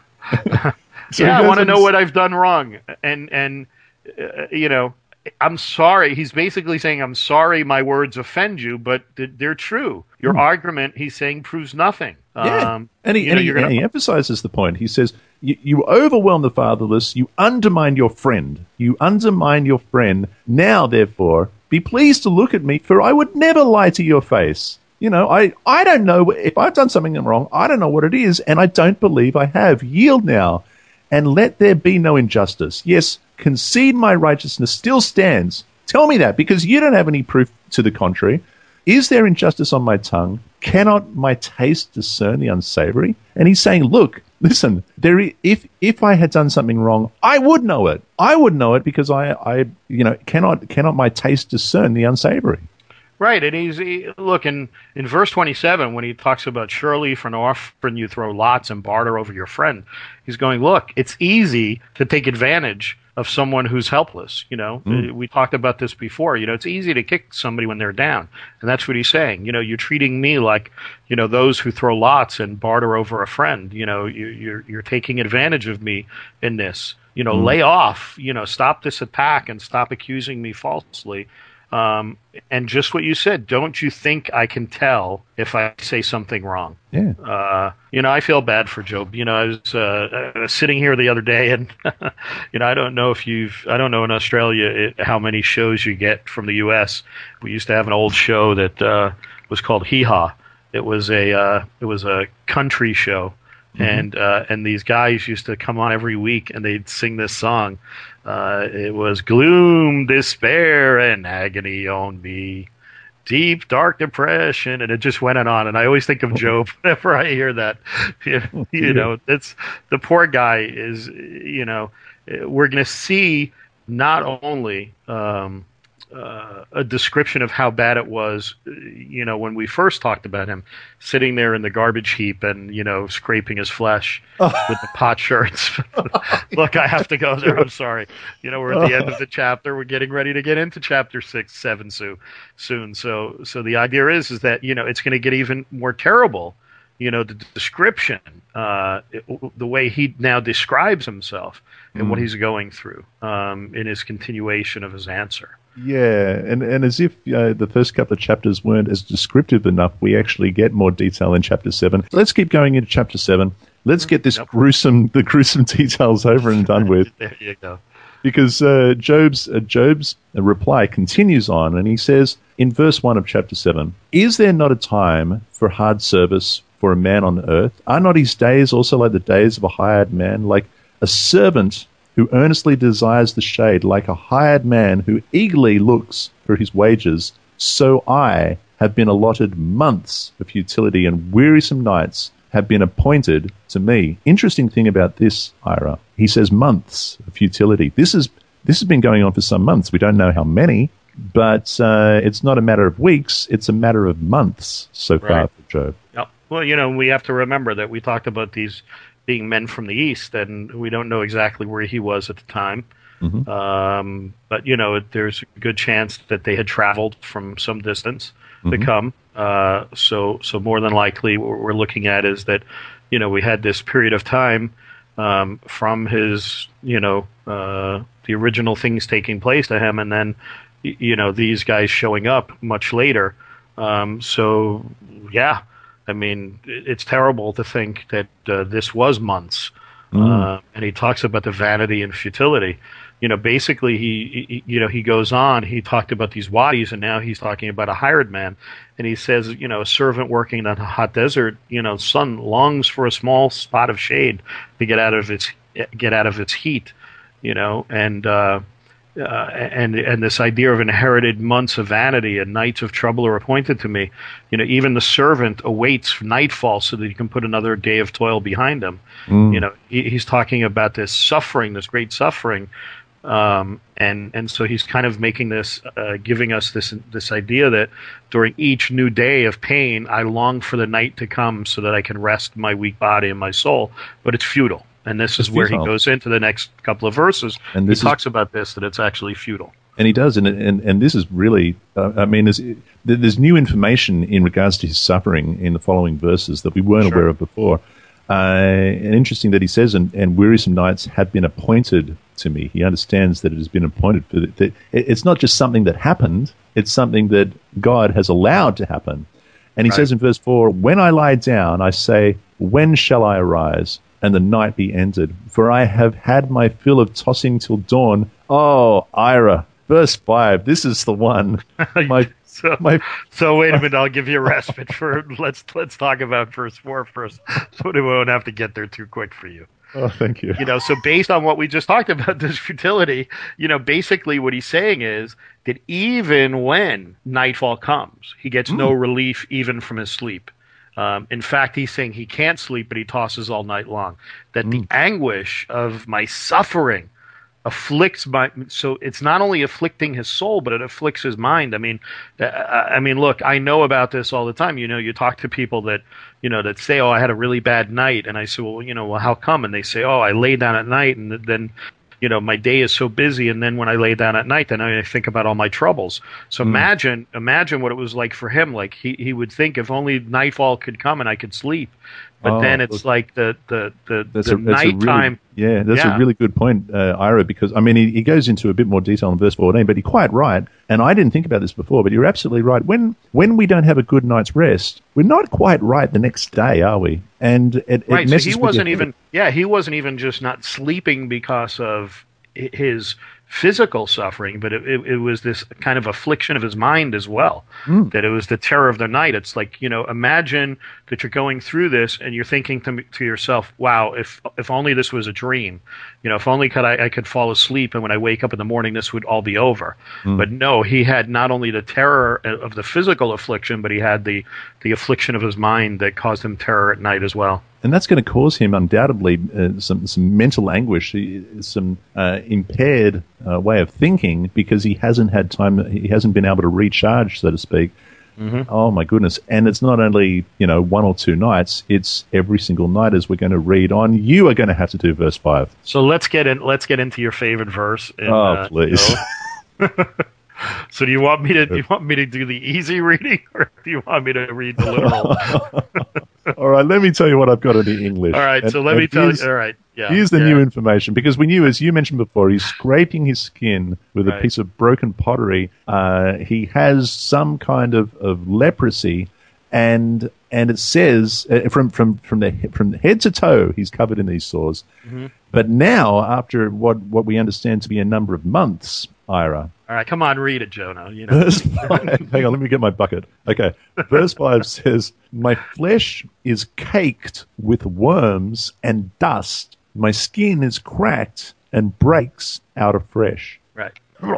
So yeah, I want to know what I've done wrong, and and uh, you know, I'm sorry. He's basically saying, I'm sorry my words offend you, but th- they're true. Your hmm. argument, he's saying, proves nothing. Yeah, um, and, he, and, know, he, gonna... and he emphasizes the point. He says, you, you overwhelm the fatherless, you undermine your friend. You undermine your friend. Now, therefore, be pleased to look at me, for I would never lie to your face. You know, I, I don't know if I've done something wrong. I don't know what it is, and I don't believe I have. Yield now. And let there be no injustice. Yes, concede my righteousness still stands. Tell me that, because you don't have any proof to the contrary. Is there injustice on my tongue? Cannot my taste discern the unsavory? And he's saying, look, listen, there, if if I had done something wrong, I would know it. I would know it because I, I you know, cannot cannot my taste discern the unsavory. Right, and he's he, look in, in verse twenty-seven when he talks about surely for an offering you throw lots and barter over your friend. He's going, look, it's easy to take advantage of someone who's helpless. You know, mm. we talked about this before. You know, it's easy to kick somebody when they're down, and that's what he's saying. You know, you're treating me like, you know, those who throw lots and barter over a friend. You know, you, you're you're taking advantage of me in this. You know, mm. lay off. You know, stop this attack and stop accusing me falsely. Um, and just what you said, don't you think I can tell if I say something wrong? Yeah. Uh, you know, I feel bad for Job. You know, I was, uh, I was sitting here the other day, and you know, I don't know if you've, I don't know in Australia it, how many shows you get from the U S. We used to have an old show that uh, was called Hee Haw. It was a, uh, it was a country show. Mm-hmm. And uh, and these guys used to come on every week, and they'd sing this song. Uh, it was gloom, despair, and agony on me, deep, dark depression, and it just went on. And I always think of Job whenever I hear that. You, you know, it's the poor guy is. You know, we're going to see not only um, uh, a description of how bad it was, you know, when we first talked about him sitting there in the garbage heap and, you know, scraping his flesh oh. with the pot shirts. Look, I have to go there. I'm sorry. You know, we're at the end of the chapter. We're getting ready to get into chapter six, seven so, soon. So, so the idea is, is that, you know, it's going to get even more terrible. You know, the description, uh, it, the way he now describes himself and mm. what he's going through um, in his continuation of his answer. Yeah, and, and as if uh, the first couple of chapters weren't as descriptive enough, we actually get more detail in chapter seven. Let's keep going into chapter seven. Let's get this yep. gruesome, the gruesome details over and done with. There you go. Because uh, Job's uh, Job's reply continues on, and he says in verse one of chapter seven, "Is there not a time for hard service for a man on earth? Are not his days also like the days of a hired man, like a servant who earnestly desires the shade, like a hired man who eagerly looks for his wages? So I have been allotted months of futility, and wearisome nights have been appointed to me." Interesting thing about this, Ira, he says months of futility. This is this has been going on for some months. We don't know how many, but uh, it's not a matter of weeks. It's a matter of months so far right. for Job. Yep. Well, you know, we have to remember that we talked about these being men from the East, and we don't know exactly where he was at the time. Mm-hmm. Um, but, you know, there's a good chance that they had traveled from some distance mm-hmm. to come. Uh, so, so more than likely what we're looking at is that, you know, we had this period of time um, from his, you know, uh, the original things taking place to him, and then, you know, these guys showing up much later. Um, so, yeah. I mean, it's terrible to think that uh, this was months. Mm. Uh, and he talks about the vanity and futility. You know, basically, he, he, you know, he goes on. He talked about these wadis, and now he's talking about a hired man. And he says, you know, a servant working in a hot desert, you know, sun longs for a small spot of shade to get out of its get out of its heat. You know, and uh, Uh, and and this idea of inherited months of vanity and nights of trouble are appointed to me. You know, even the servant awaits nightfall so that he can put another day of toil behind him. Mm. You know, he, he's talking about this suffering, this great suffering, um, and and so he's kind of making this, uh, giving us this this idea that during each new day of pain, I long for the night to come so that I can rest my weak body and my soul, but it's futile. And this is where he goes into the next couple of verses. And this he talks is, about this, that it's actually futile. And he does. And and, and this is really, uh, I mean, there's, there's new information in regards to his suffering in the following verses that we weren't sure. aware of before. Uh, and interesting that he says, and, and wearisome nights have been appointed to me. He understands that it has been appointed. For the, that it's not just something that happened. It's something that God has allowed to happen. And he right. says in verse four, "When I lie down, I say, when shall I arise? And the night be ended, for I have had my fill of tossing till dawn." Oh, Ira, verse five. This is the one. My, so, my, so wait a minute. I'll give you a respite for. Let's let's talk about verse four first, so we won't have to get there too quick for you. Oh, thank you. You know, so based on what we just talked about, this futility. You know, basically what he's saying is that even when nightfall comes, he gets mm. no relief even from his sleep. Um, in fact, he's saying he can't sleep, but he tosses all night long. That mm. the anguish of my suffering afflicts my. So it's not only afflicting his soul, but it afflicts his mind. I mean, I mean, look, I know about this all the time. You know, you talk to people that, you know, that say, "Oh, I had a really bad night," and I say, "Well, you know, well, how come?" And they say, "Oh, I lay down at night, and then, you know, my day is so busy, and then when I lay down at night, then I think about all my troubles. So mm. imagine, imagine what it was like for him. Like he, he would think if only nightfall could come and I could sleep. But oh, then it's look, like the the the, that's the a, that's nighttime. Really, yeah, that's yeah. a really good point, uh, Ira. Because I mean, he, he goes into a bit more detail in verse fourteen, but he's quite right. And I didn't think about this before, but you're absolutely right. When when we don't have a good night's rest, we're not quite right the next day, are we? And it, it right. messes So he wasn't with even. Yeah, he wasn't even just not sleeping because of his physical suffering, but it, it, it was this kind of affliction of his mind as well, mm. that it was the terror of the night. It's like, you know, imagine that you're going through this and you're thinking to, to yourself, wow, if if only this was a dream, you know, if only could I, I could fall asleep and when I wake up in the morning, this would all be over. Mm. But no, he had not only the terror of the physical affliction, but he had the, the affliction of his mind that caused him terror at night as well. And that's going to cause him undoubtedly uh, some some mental anguish, some uh, impaired uh, way of thinking because he hasn't had time, he hasn't been able to recharge, so to speak. Mm-hmm. Oh my goodness! And it's not only you know one or two nights; it's every single night, as we're going to read on. You are going to have to do verse five. So let's get in. Let's get into your favorite verse. In, oh uh, please. You know. So do you want me to do you want me to do the easy reading, or do you want me to read the literal? All right, let me tell you what I've got in the English. All right, and, so let me tell you. All right, yeah. Here's the yeah. new information, because we knew, as you mentioned before, he's scraping his skin with right. a piece of broken pottery. Uh, he has some kind of, of leprosy, and and it says uh, from from from the from head to toe he's covered in these sores. Mm-hmm. But now, after what what we understand to be a number of months, Ira. All right, come on, read it, Jonah. You know. Verse five, hang on, let me get my bucket. Okay, verse five says, "My flesh is caked with worms and dust. My skin is cracked and breaks out afresh." Right.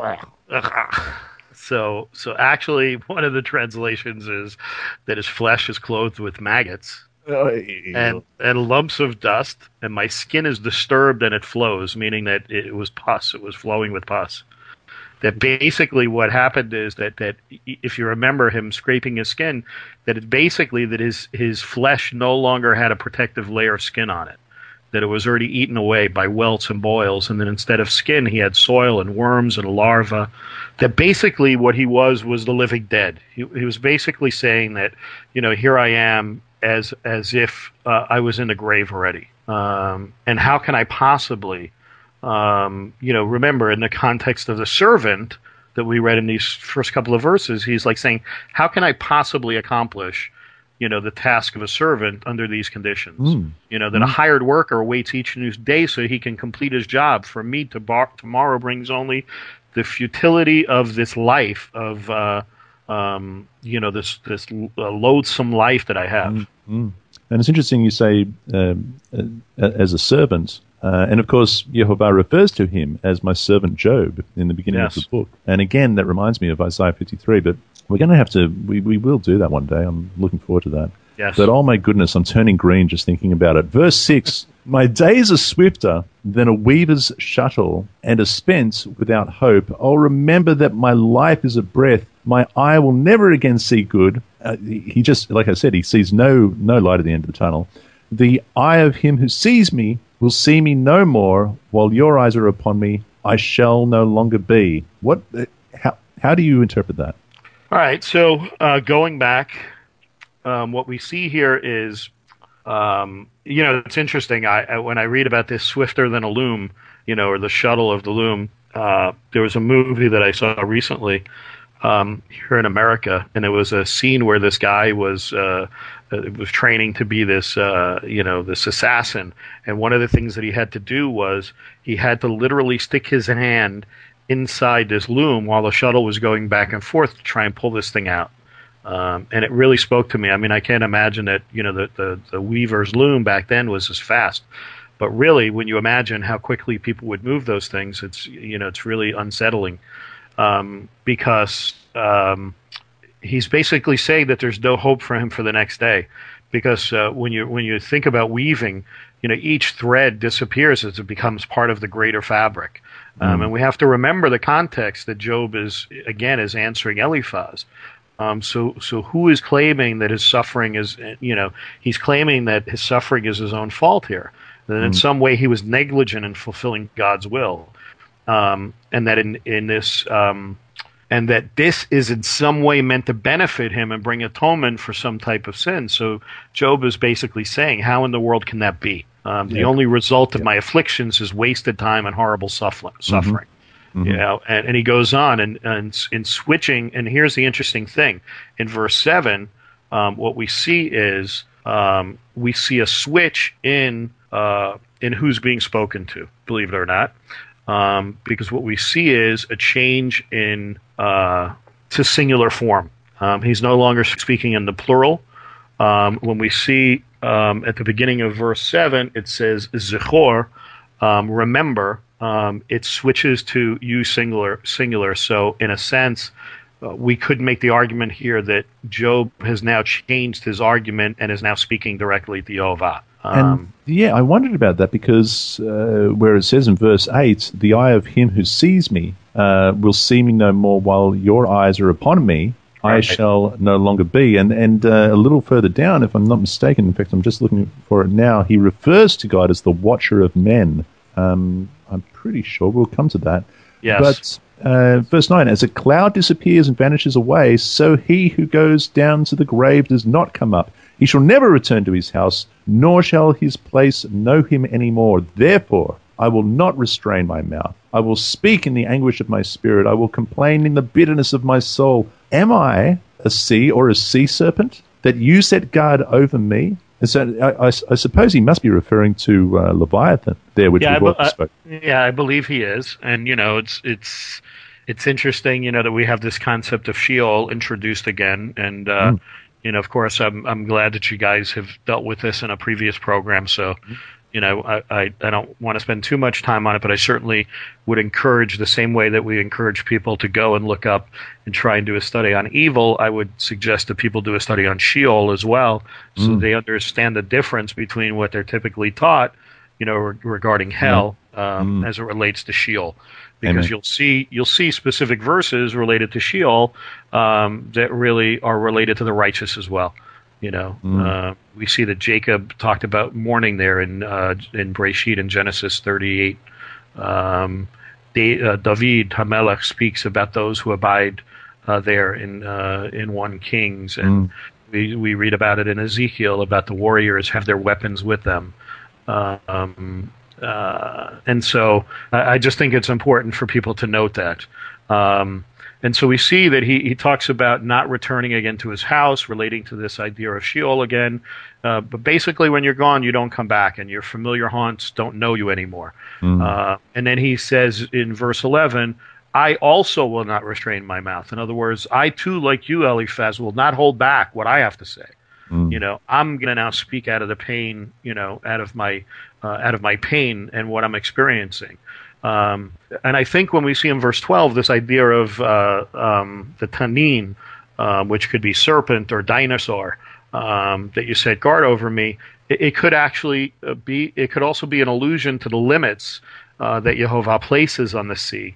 So, so actually, one of the translations is that his flesh is clothed with maggots. Uh, and and lumps of dust, and my skin is disturbed and it flows, meaning that it was pus. It was flowing with pus. That basically what happened is that, that if you remember him scraping his skin, that it basically that his, his flesh no longer had a protective layer of skin on it. That it was already eaten away by welts and boils, and then instead of skin, he had soil and worms and larvae. That basically what he was was the living dead. He, he was basically saying that, you know, here I am as as if uh, I was in the grave already. Um, and how can I possibly... Um, you know, remember in the context of the servant that we read in these first couple of verses, he's like saying, how can I possibly accomplish, you know, the task of a servant under these conditions? Mm. You know, that mm. a hired worker waits each new day so he can complete his job. For me, to bar- tomorrow brings only the futility of this life of, uh, um, you know, this, this uh, loathsome life that I have. Mm. Mm. And it's interesting you say, um, uh, as a servant. Uh, and of course, Yehovah refers to him as my servant Job in the beginning yes. of the book. And again, that reminds me of Isaiah fifty-three. But we're going to have to, we, we will do that one day. I'm looking forward to that. Yes. But oh my goodness, I'm turning green just thinking about it. Verse six, my days are swifter than a weaver's shuttle and are spent without hope. I'll remember that my life is a breath. My eye will never again see good. Uh, he just, like I said, he sees no no light at the end of the tunnel. The eye of him who sees me will see me no more. While your eyes are upon me, I shall no longer be. What? How? How do you interpret that? All right. So uh, going back, um, what we see here is, um, you know, it's interesting. I, I when I read about this swifter than a loom, you know, or the shuttle of the loom. Uh, there was a movie that I saw recently um, here in America, and it was a scene where this guy was. Uh, Uh, was training to be this, uh, you know, this assassin. And one of the things that he had to do was he had to literally stick his hand inside this loom while the shuttle was going back and forth to try and pull this thing out. Um, and it really spoke to me. I mean, I can't imagine that, you know, the, the, the weaver's loom back then was as fast. But really, when you imagine how quickly people would move those things, it's, you know, it's really unsettling. Um, because... Um, He's basically saying that there's no hope for him for the next day, because uh, when you when you think about weaving, you know, each thread disappears as it becomes part of the greater fabric, um, mm. and we have to remember the context that Job is again is answering Eliphaz. Um, so so who is claiming that his suffering is, you know, he's claiming that his suffering is his own fault here. that in Mm. some way he was negligent in fulfilling God's will, um, and that in in this um, and that this is in some way meant to benefit him and bring atonement for some type of sin. So Job is basically saying, how in the world can that be? Um, the Yeah. only result of Yeah. my afflictions is wasted time and horrible suffering. suffering. Mhm. You know, and, and he goes on and, and in switching. And here's the interesting thing: in verse seven, um, what we see is um, we see a switch in uh, in who's being spoken to. Believe it or not, um, because what we see is a change in uh, to singular form. Um, he's no longer speaking in the plural. Um, when we see um, at the beginning of verse seven, it says "Zechor," um, remember. Um, it switches to you singular, singular. So in a sense, uh, we could make the argument here that Job has now changed his argument and is now speaking directly to Yehovah. Um, And yeah, I wondered about that because uh, where it says in verse eight, the eye of him who sees me uh, will see me no more while your eyes are upon me. I Right. shall no longer be. And, and uh, a little further down, if I'm not mistaken, in fact, I'm just looking for it now, he refers to God as the watcher of men. Um, I'm pretty sure we'll come to that. Yes. But uh, verse nine, as a cloud disappears and vanishes away, so he who goes down to the grave does not come up. He shall never return to his house, nor shall his place know him any more. Therefore, I will not restrain my mouth. I will speak in the anguish of my spirit. I will complain in the bitterness of my soul. Am I a sea or a sea serpent that you set guard over me? And so I, I, I suppose he must be referring to uh, Leviathan there, which yeah, I, we've be- already I- spoken. yeah, I believe he is, and you know, it's it's it's interesting, you know, that we have this concept of Sheol introduced again, and uh, Mm. you know, of course, I'm I'm glad that you guys have dealt with this in a previous program, so. You know, I, I, I don't want to spend too much time on it, but I certainly would encourage the same way that we encourage people to go and look up and try and do a study on evil. I would suggest that people do a study on Sheol as well, so Mm. they understand the difference between what they're typically taught, you know, re- regarding hell um, Mm. as it relates to Sheol. Because Amen. you'll see you'll see specific verses related to Sheol um, that really are related to the righteous as well. You know, Mm. uh, we see that Jacob talked about mourning there in uh, in Breshit in Genesis thirty-eight. Um, Da- uh, David Hamelech speaks about those who abide uh, there in uh, in One Kings, and Mm. we we read about it in Ezekiel about the warriors have their weapons with them. Uh, um, uh, and so I, I just think it's important for people to note that. Um, And so we see that he, he talks about not returning again to his house, relating to this idea of Sheol again. Uh, but basically, when you're gone, you don't come back, and your familiar haunts don't know you anymore. Mm. Uh, and then he says in verse eleven, I also will not restrain my mouth. In other words, I too, like you, Eliphaz, will not hold back what I have to say. Mm. You know, I'm going to now speak out of the pain, you know, out of my, uh, out of my pain and what I'm experiencing. Um, and I think when we see in verse twelve this idea of uh, um, the tanin, um, which could be serpent or dinosaur, um, that you set guard over me, it, it could actually be, it could also be an allusion to the limits uh, that Yehovah places on the sea.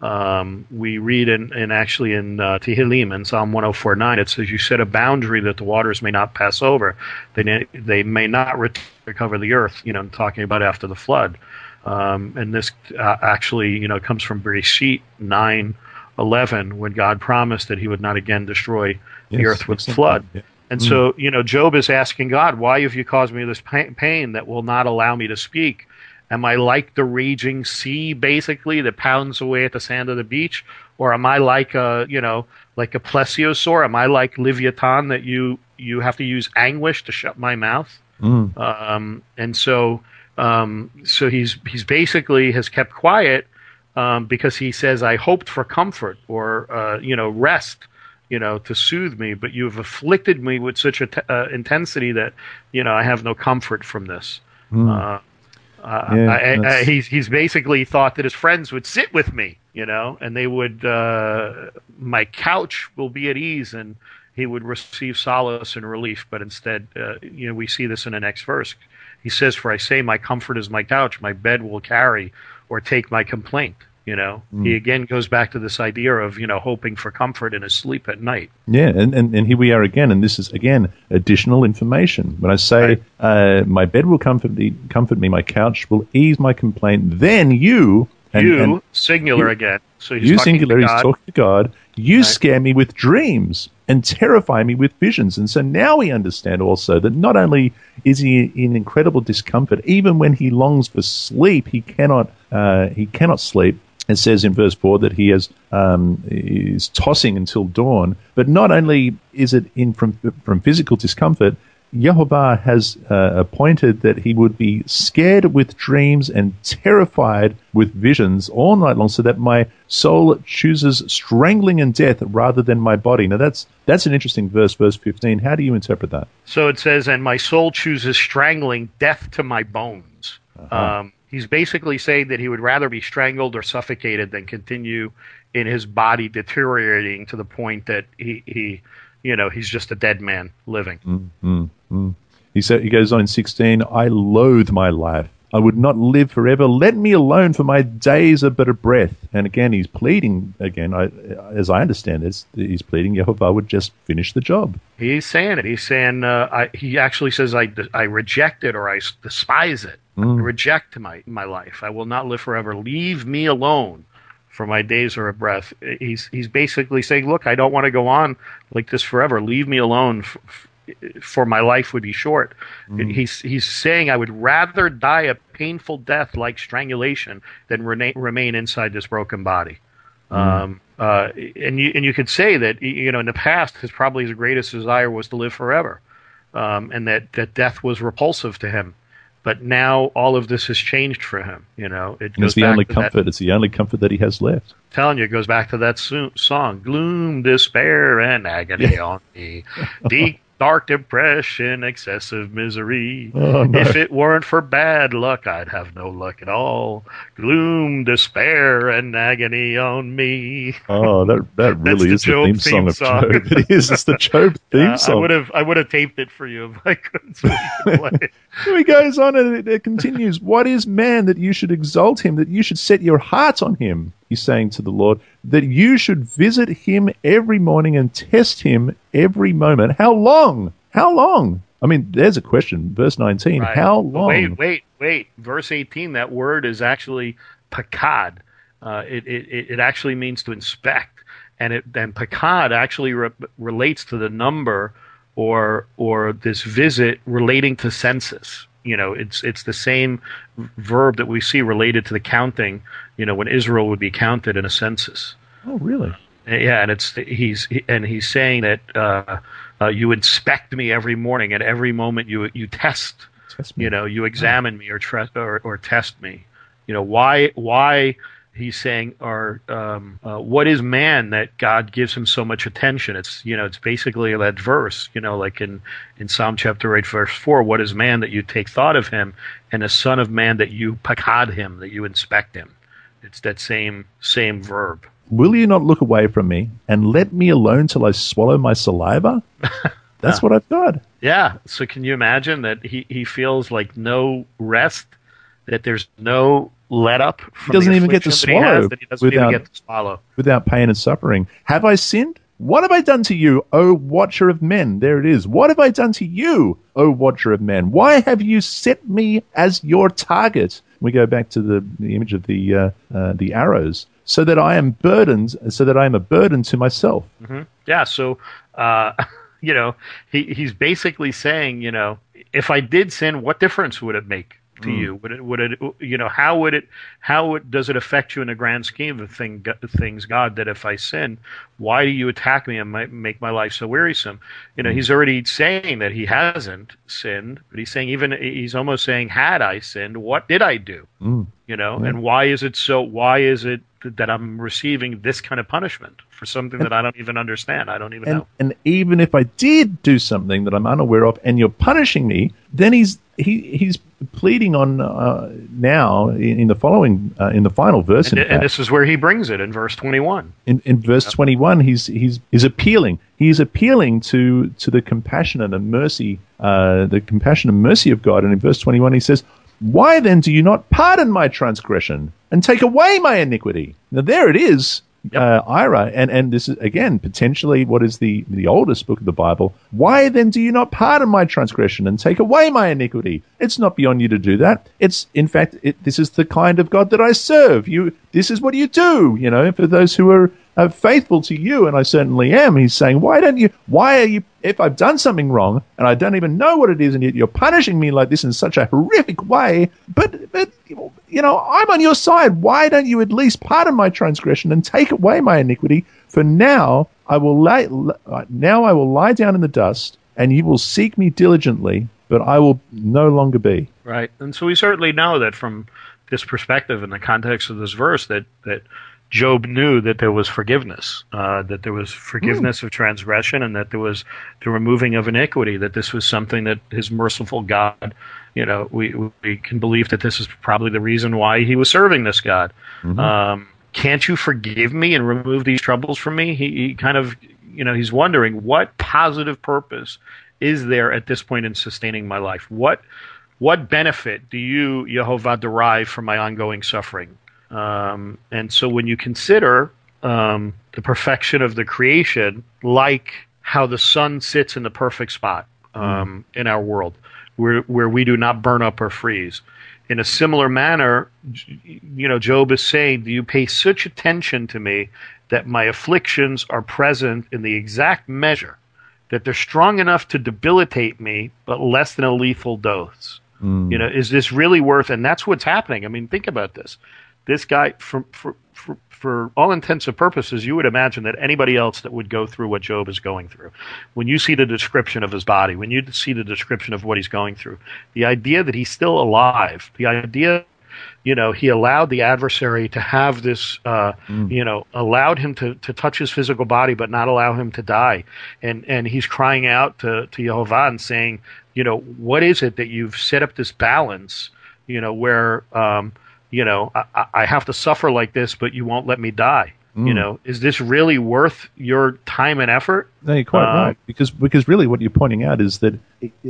Um, we read in, in actually in uh, Tehillim in Psalm one oh four nine, it says, "You set a boundary that the waters may not pass over; they they may not recover the earth." You know, talking about after the flood. Um, and this uh, actually, you know, comes from Bereshit nine eleven, when God promised that He would not again destroy the Yes, earth with excellent. flood. Yeah. And Mm. so, you know, Job is asking God, "Why have you caused me this pa- pain that will not allow me to speak? Am I like the raging sea, basically, that pounds away at the sand of the beach, or am I like a, you know, like a plesiosaur? Am I like Leviathan that you you have to use anguish to shut my mouth?" Mm. Um, and so. Um, so he's he's basically has kept quiet um, because he says, "I hoped for comfort or uh, you know rest, you know, to soothe me, but you've afflicted me with such a t- uh, intensity that you know I have no comfort from this." Mm. Uh, uh, Yeah, I, I, that's- he's he's basically thought that his friends would sit with me, you know, and they would uh, my couch will be at ease and he would receive solace and relief. But instead, uh, you know, we see this in the next verse. He says, "For I say, my comfort is my couch; my bed will carry or take my complaint." You know, Mm. he again goes back to this idea of, you know, hoping for comfort in his sleep at night. Yeah, and, and, and here we are again, and this is, again, additional information. When I say, Right. uh, my bed will comfort me, comfort me, my couch will ease my complaint, then you... And, you, and singular you, again. So he's you talking singular, to he's God. talking to God. You Right. scare me with dreams and terrify me with visions. And so now we understand also that not only is he in incredible discomfort, even when he longs for sleep, he cannot uh, he cannot sleep. It says in verse four that he has um, is tossing until dawn. But not only is it in from from physical discomfort, Yehovah has uh, appointed that he would be scared with dreams and terrified with visions all night long, so that my soul chooses strangling and death rather than my body. Now that's that's an interesting verse, verse fifteen. How do you interpret that? So it says, and my soul chooses strangling, death to my bones. Uh-huh. Um, he's basically saying that he would rather be strangled or suffocated than continue in his body deteriorating to the point that he, he you know, he's just a dead man living. Mm, mm, mm. He said, he goes on in sixteen, I loathe my life. I would not live forever. Let me alone, for my days are but a breath. And again, he's pleading, again, I, as I understand it, he's pleading Yehovah would just finish the job. He's saying it. He's saying, uh, I, he actually says, I, I reject it or I despise it. Mm. I reject my, my life. I will not live forever. Leave me alone, for my days are a breath. He's, he's basically saying, look, I don't want to go on like this forever. Leave me alone, f- f- for my life would be short. Mm. He's, he's saying, I would rather die a painful death like strangulation than rena- remain inside this broken body. Mm. Um, uh, and you and you could say that, you know, in the past, his probably his greatest desire was to live forever, um, and that, that death was repulsive to him. But now all of this has changed for him. You know, it and goes it's the back only to comfort. that, It's the only comfort that he has left. telling you, it goes back to that so- song: gloom, despair, and agony Yeah. on me, deep, dark depression, excessive misery. Oh, no. If it weren't for bad luck, I'd have no luck at all. Gloom, despair, and agony on me. Oh, that that really the is the Job theme song theme of song. Job. It is. It's the Job theme Uh, song. I would have, I would have taped it for you if I could. So you could play it. He goes on and it, it continues. What is man that you should exalt him, that you should set your heart on him? He's saying to the Lord that you should visit him every morning and test him every moment. How long? How long? I mean, there's a question. Verse nineteen. Right. How long? Wait, wait, wait. Verse eighteen. That word is actually pakad. Uh, it, it it actually means to inspect, and it and pakad actually re- relates to the number or or this visit relating to census. You know, it's it's the same verb that we see related to the counting. You know, when Israel would be counted in a census. Oh, really? Yeah, and it's he's and he's saying that uh, uh, you inspect me every morning, and every moment you you test. Test me. You know, you examine me or, tre- or or test me. You know, why why he's saying, or um, uh, what is man that God gives him so much attention? It's, you know, it's basically that verse, you know, like in, in Psalm chapter eight, verse four, what is man that you take thought of him, and the son of man that you pakad him, that you inspect him. It's that same same verb. Will you not look away from me and let me alone till I swallow my saliva? That's what I've got. Yeah. So can you imagine that he, he feels like no rest, that there's no let up from He doesn't the even get to affliction that he swallow has, that he doesn't without- even get to swallow. Without pain and suffering. Have I sinned? What have I done to you, O watcher of men? There it is. What have I done to you, O watcher of men? Why have you set me as your target? We go back to the, the image of the uh, uh, the arrows, so that I am burdened, so that I am a burden to myself. Mm-hmm. Yeah. So, uh, you know, he, he's basically saying, you know, if I did sin, what difference would it make to Mm. you? Would it, would it, you know, how would it, how it, does it affect you in the grand scheme of thing, things, God, that if I sin, why do you attack me and my, make my life so wearisome? You know, Mm. he's already saying that he hasn't sinned, but he's saying, even, he's almost saying, had I sinned, what did I do? Mm. You know, Yeah. and why is it so, why is it that I'm receiving this kind of punishment for something that I don't even understand? I don't even And, know. and even if I did do something that I'm unaware of, and you're punishing me, then he's he he's pleading on uh, now in, in the following uh, in the final verse. And, in and fact. this is where he brings it in verse twenty-one. In, in verse twenty-one, he's he's he's appealing. He's appealing to to the compassion and the mercy, uh, the compassion and mercy of God. And in verse twenty-one, he says, Why then do you not pardon my transgression and take away my iniquity? Now there it is, uh, Ira, and, and this is, again, potentially what is the, the oldest book of the Bible. Why then do you not pardon my transgression and take away my iniquity? It's not beyond you to do that. It's, in fact, it, this is the kind of God that I serve. You, this is what you do, you know, for those who are uh, faithful to you, and I certainly am. He's saying, why don't you, why are you, if I've done something wrong and I don't even know what it is, and yet you're punishing me like this in such a horrific way, but, but, you know, I'm on your side. Why don't you at least pardon my transgression and take away my iniquity? For now I will lie, now I will lie down in the dust, and you will seek me diligently, but I will no longer be. Right. And so we certainly know that from this perspective, in the context of this verse, that, that Job knew that there was forgiveness, uh, that there was forgiveness mm. of transgression, and that there was the removing of iniquity, that this was something that his merciful God, you know, we, we can believe that this is probably the reason why he was serving this God. Mm-hmm. Um, can't you forgive me and remove these troubles from me? He, he kind of, you know, he's wondering, what positive purpose is there at this point in sustaining my life? What, what benefit do you, Yehovah, derive from my ongoing suffering? Um, and so when you consider um, the perfection of the creation, like how the sun sits in the perfect spot um, mm. in our world, where where we do not burn up or freeze, in a similar manner, you know, Job is saying, do you pay such attention to me that my afflictions are present in the exact measure, that they're strong enough to debilitate me, but less than a lethal dose? Mm. You know, is this really worth? And that's what's happening. I mean, think about this. This guy, for, for for for all intents and purposes, you would imagine that anybody else that would go through what Job is going through, when you see the description of his body, when you see the description of what he's going through, the idea that he's still alive, the idea, you know, he allowed the adversary to have this, uh, mm. you know, allowed him to, to touch his physical body, but not allow him to die. And and he's crying out to, to Yehovah and saying, you know, what is it that you've set up this balance, you know, where, um, you know, I, I have to suffer like this, but you won't let me die. Mm. You know, is this really worth your time and effort? No, you're quite uh, right. Because because really what you're pointing out is that,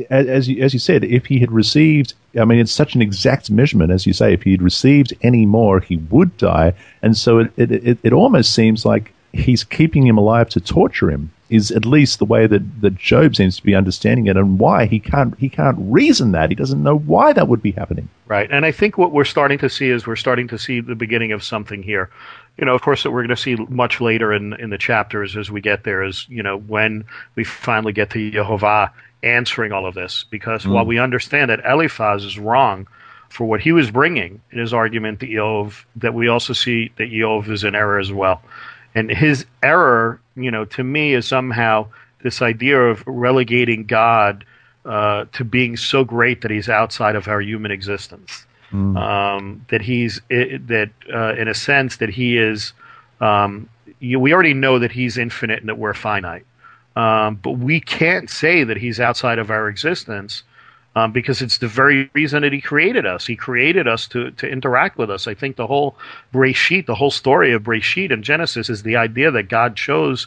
as you, as you said, if he had received, I mean, it's such an exact measurement, as you say, if he had received any more, he would die. And so it it, it, it almost seems like he's keeping him alive to torture him, is at least the way that, that Job seems to be understanding it, and why he can't he can't reason that. He doesn't know why that would be happening. Right. And I think what we're starting to see is we're starting to see the beginning of something here. You know, of course, that we're going to see much later in, in the chapters as we get there is, you know, when we finally get to Yehovah answering all of this. Because mm. while we understand that Eliphaz is wrong for what he was bringing in his argument to Eov, that we also see that Eov is in error as well. And his error, you know, to me is somehow this idea of relegating God uh, to being so great that he's outside of our human existence. Mm. Um, that he's it, that uh, in a sense that he is. Um, you, we already know that he's infinite and that we're finite, um, but we can't say that he's outside of our existence. Um, because it's the very reason that he created us. He created us to, to interact with us. I think the whole Breshit, the whole story of Breshit and Genesis is the idea that God chose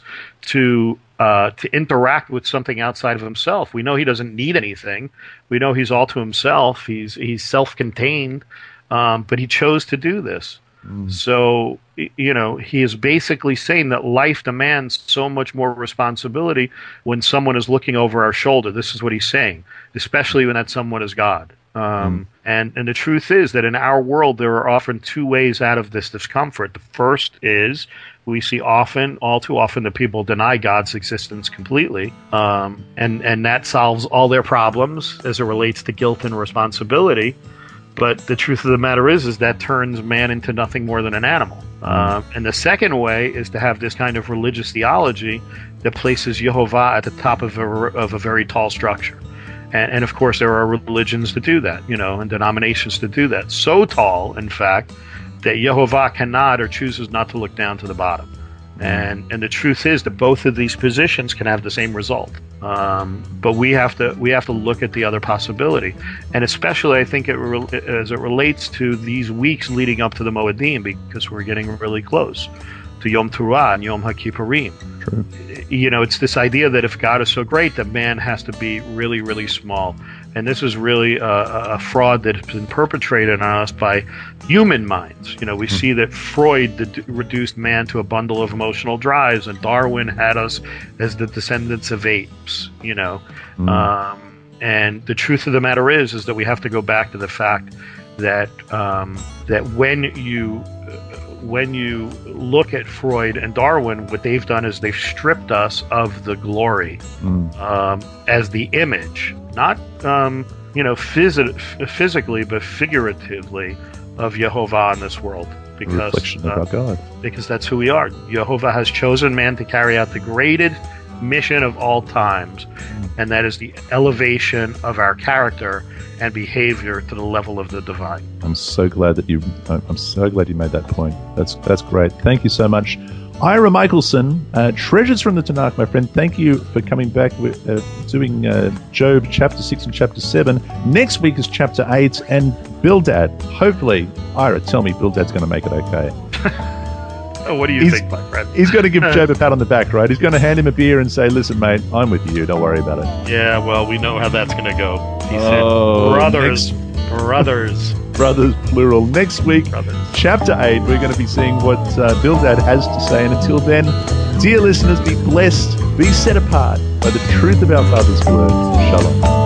to uh, to interact with something outside of himself. We know he doesn't need anything. We know he's all to himself. He's he's self-contained, um, but he chose to do this. Mm. So, you know, he is basically saying that life demands so much more responsibility when someone is looking over our shoulder. This is what he's saying, especially when that someone is God. Um, mm. and, and the truth is that in our world, there are often two ways out of this discomfort. The first is we see often, all too often, that people deny God's existence completely. Um, and, and that solves all their problems as it relates to guilt and responsibility. But the truth of the matter is, is that turns man into nothing more than an animal. Uh, and the second way is to have this kind of religious theology that places Yehovah at the top of a, of a very tall structure. And, and of course, there are religions that do that, you know, and denominations that do that. So tall, in fact, that Yehovah cannot or chooses not to look down to the bottom. And and the truth is that both of these positions can have the same result. Um, but we have to we have to look at the other possibility, and especially I think it re- as it relates to these weeks leading up to the Moedim, because we're getting really close to Yom Teruah and Yom HaKippurim. True. You know, it's this idea that if God is so great, that man has to be really, really small. And this is really a, a fraud that has been perpetrated on us by human minds. You know, we mm. see that Freud d- reduced man to a bundle of emotional drives, and Darwin had us as the descendants of apes, you know. Mm. Um, and the truth of the matter is, is that we have to go back to the fact that um, that when you when you look at Freud and Darwin, what they've done is they've stripped us of the glory mm. um, as the image, not um, you know phys- physically, but figuratively, of Yehovah in this world. Because reflection uh, of our God. Because that's who we are. Yehovah has chosen man to carry out the greatest mission of all times, mm. and that is the elevation of our character and behavior to the level of the divine. I'm so glad that you. I'm so glad you made that point. That's that's great. Thank you so much, Ira Michelson. Uh, treasures from the Tanakh, my friend. Thank you for coming back with uh, doing uh, Job chapter six and chapter seven. Next week is chapter eight and Bildad. Hopefully, Ira, tell me Bildad's going to make it okay. Oh, what do you he's, think, my friend? He's going to give Job a pat on the back, right? He's going to hand him a beer and say, "Listen, mate, I'm with you. Don't worry about it." Yeah, well, we know how that's going to go. He oh, said, "Brothers, next, brothers, brothers, plural." Next week, brothers. Chapter eight. We're going to be seeing what uh, Bildad has to say. And until then, dear listeners, be blessed, be set apart by the truth of our Father's word. Shalom.